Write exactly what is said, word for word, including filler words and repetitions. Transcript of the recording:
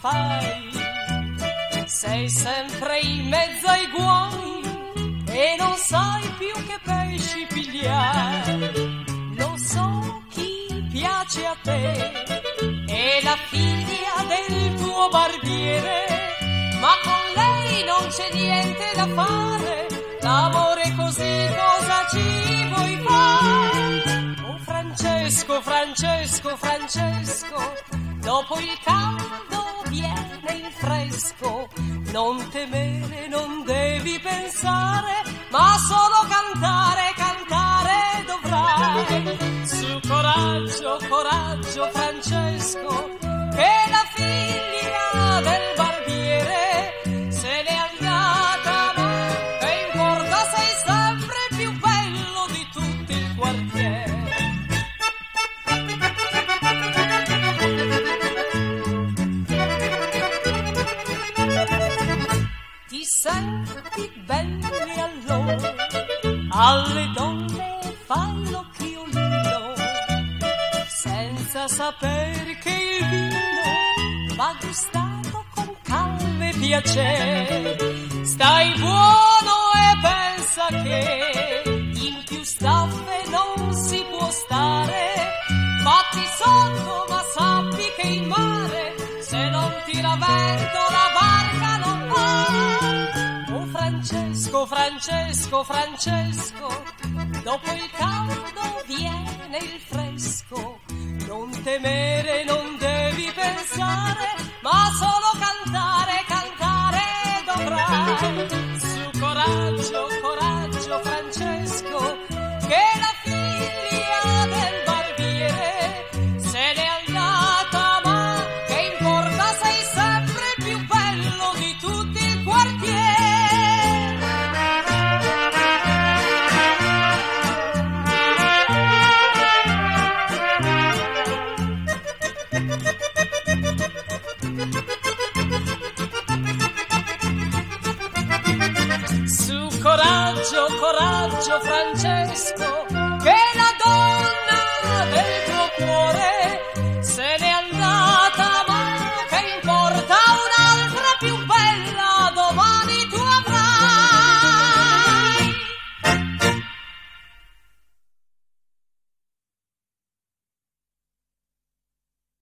fai? Sei sempre in mezzo ai guai e non sai più che pesci pigliare. Lo so chi piace a te è la figlia del tuo barbiere, ma con lei non c'è niente da fare. L'amore così cosa ci vuoi fare? Oh Francesco, Francesco, Francesco, dopo il caldo viene il fresco. Non temere, non devi pensare, ma solo cantare, cantare dovrai. Su coraggio, coraggio Francesco, che la figlia del barbiere se n'è andata, ma che importa, sei sempre più bello di tutto il quartiere. Ti senti bene allora, alle donne fai l'occhiolino, senza saper che il vino va gustato con calma e piacere. Stai buono e pensa che in più staffe non si può stare. Fatti sotto, ma sappi che in mare, se non tira vento la barca non va. Oh Francesco, Francesco, Francesco, dopo il caldo viene il fresco. Non temere, non devi pensare, ma solo cantare, cantare dovrai. Su coraggio, coraggio Francesco, che la figlia del barbiere se n'è andata, ma che importa, sei sempre più bello di tutto il quartiere. Su coraggio, coraggio Francesco,